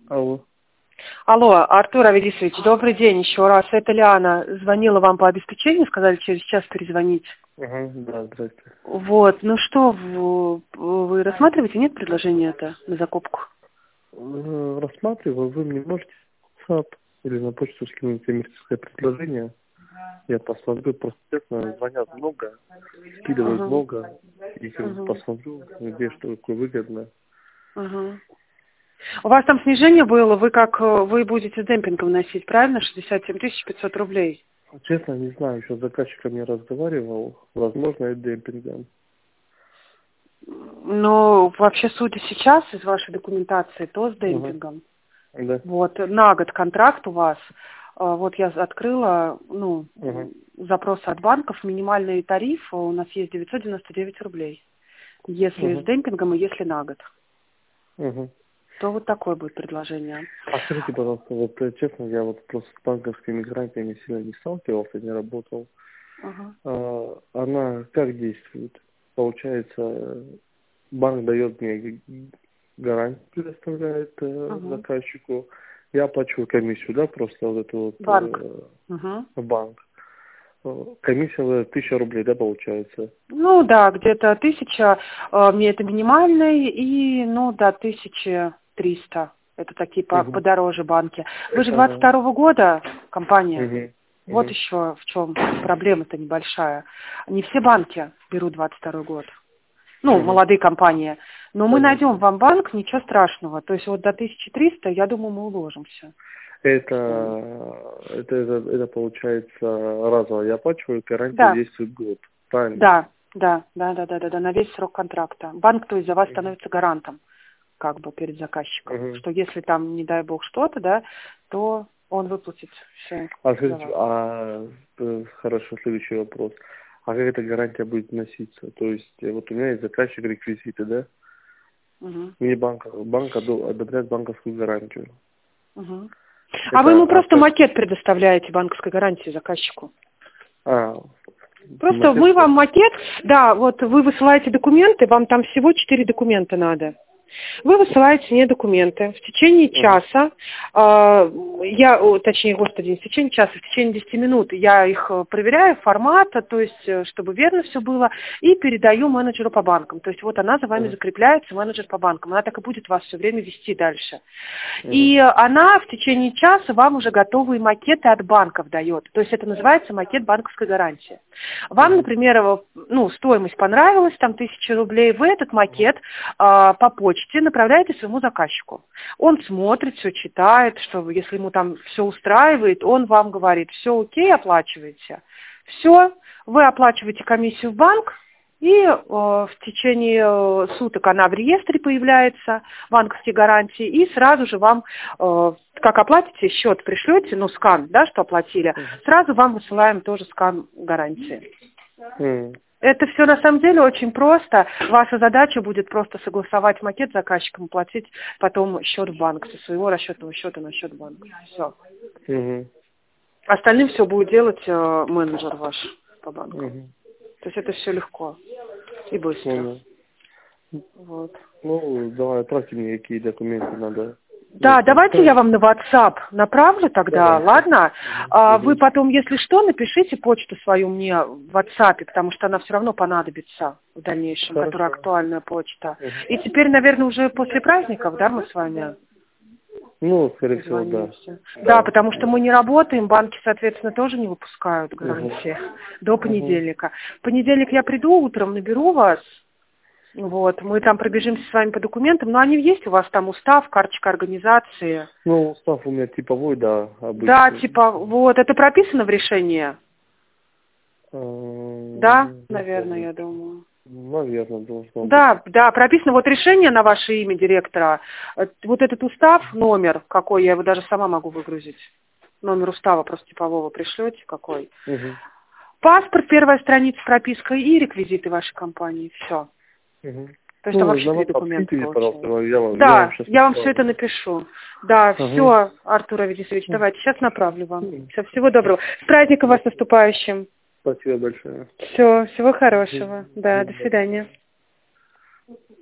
Алло. Алло, Артур Аверисович, добрый день еще раз. Это Лиана. Звонила вам по обеспечению, сказали через час перезвонить. Ага, да, здрасте. Вот, ну что, вы рассматриваете, нет предложения это на закупку? Рассматриваю, вы мне можете в WhatsApp или на почту скинуть коммерческое предложение. Я посмотрю, просто честно, звонят много, скидывают много, и посмотрю, где что такое выгодно. У вас там снижение было, вы будете демпингом носить, правильно? 67 500 рублей. Честно, не знаю, еще с заказчиком не разговаривал, возможно, это демпингом. Но вообще, судя сейчас из вашей документации, то с демпингом. Да. Вот, на год контракт у вас. Вот я открыла, запрос от банков, минимальный тариф у нас есть 999 рублей. Если с демпингом и если на год. То вот такое будет предложение. А скажите, пожалуйста, вот честно, я вот просто с банковскими грантами сильно не сталкивался, не работал. Она как действует? Получается, банк дает мне гарантию, предоставляет заказчику. Я оплачиваю комиссию, да, просто вот эту вот банк. Комиссия 1000 рублей, да, получается? Ну да, где-то 1000, это минимальный, и, 1300. Это такие подороже банки. Вы же 22-го года компания. Вот еще в чем проблема-то небольшая. Не все банки берут 22-й год. Молодые компании. Но мы найдем вам банк, ничего страшного. То есть вот до 1300, я думаю, мы уложимся. Это получается разово. Я оплачиваю, гарантия действует год. Правильно? Да, на весь срок контракта. Банк, то есть, за вас становится гарантом, как бы перед заказчиком. Что если там, не дай бог, что-то, да, то он выплатит все. Хорошо, следующий вопрос. А как эта гарантия будет вноситься? То есть, вот у меня есть заказчик реквизиты, да? Мне банк одобряет банковскую гарантию. А вы ему просто макет предоставляете банковской гарантии заказчику. Просто мы вам макет, да, вот вы высылаете документы, вам там всего 4 документа надо. Вы высылаете мне документы. В течение часа, в течение часа, в течение 10 минут я их проверяю, формата, то есть, чтобы верно все было, и передаю менеджеру по банкам. То есть, вот она за вами закрепляется, менеджер по банкам. Она так и будет вас все время вести дальше. И она в течение часа вам уже готовые макеты от банков дает. То есть, это называется макет банковской гарантии. Вам, например, стоимость понравилась, там 1000 рублей, вы этот макет по почте направляете своему заказчику. Он смотрит, все читает, что если ему там все устраивает, он вам говорит, все окей, оплачиваете. Все, вы оплачиваете комиссию в банк, и в течение суток она в реестре появляется, банковские гарантии, и сразу же вам, как оплатите, счет пришлете, скан, да, что оплатили, сразу вам высылаем тоже скан гарантии. Это все на самом деле очень просто. Ваша задача будет просто согласовать макет с заказчиком, платить потом счет в банк со своего расчетного счета на счет банка. Все. Остальным все будет делать менеджер ваш по банку. То есть это все легко и быстро. Вот. Давай, отправьте мне, какие документы надо. Да, давайте я вам на WhatsApp направлю тогда, ладно? Вы потом, если что, напишите почту свою мне в WhatsApp, потому что она все равно понадобится в дальнейшем, которая актуальная почта. И теперь, наверное, уже после праздников, да, мы с вами? Скорее всего, да. Да, потому что мы не работаем, банки, соответственно, тоже не выпускают гарантии до понедельника. В понедельник я приду утром, наберу вас. Вот, мы там пробежимся с вами по документам, но они есть у вас там устав, карточка организации. Устав у меня типовой, да, обычный. Да, это прописано в решении? Да, наверное, я думаю. Наверное, должно быть. Да, прописано вот решение на ваше имя директора. Вот этот устав, номер какой, я его даже сама могу выгрузить. Номер устава просто типового пришлете, какой. Паспорт, первая страница, прописка и реквизиты вашей компании, все. То есть там вообще 3 документа получилось. Я вам все это напишу. Да, все, Артур Аверисович, давайте, сейчас направлю вам. Все, всего доброго. С праздником вас наступающим. Спасибо большое. Все, всего хорошего. Да, до свидания.